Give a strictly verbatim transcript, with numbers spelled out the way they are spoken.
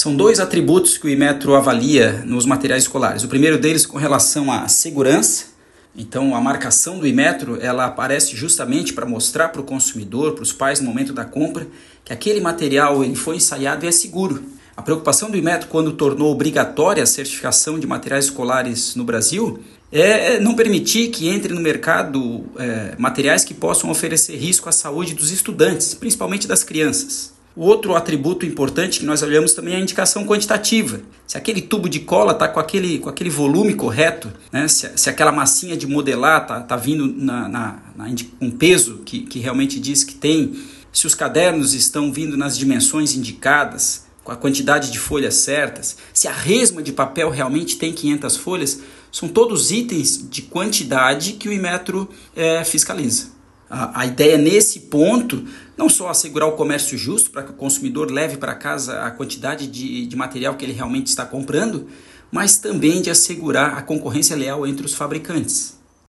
São dois atributos que o Inmetro avalia nos materiais escolares. O primeiro deles com relação à segurança. Então, a marcação do Inmetro, ela aparece justamente para mostrar para o consumidor, para os pais no momento da compra, que aquele material ele foi ensaiado e é seguro. A preocupação do Inmetro, quando tornou obrigatória a certificação de materiais escolares no Brasil, é não permitir que entre no mercado é, materiais que possam oferecer risco à saúde dos estudantes, principalmente das crianças. O outro atributo importante que nós olhamos também é a indicação quantitativa. Se aquele tubo de cola está com aquele, com aquele volume correto, né? se, se aquela massinha de modelar está tá vindo na, na, na, com um peso que, que realmente diz que tem, se os cadernos estão vindo nas dimensões indicadas, com a quantidade de folhas certas, se a resma de papel realmente tem quinhentas folhas, são todos itens de quantidade que o Inmetro é, fiscaliza. A, a ideia nesse ponto, não só assegurar o comércio justo para que o consumidor leve para casa a quantidade de, de material que ele realmente está comprando, mas também de assegurar a concorrência leal entre os fabricantes.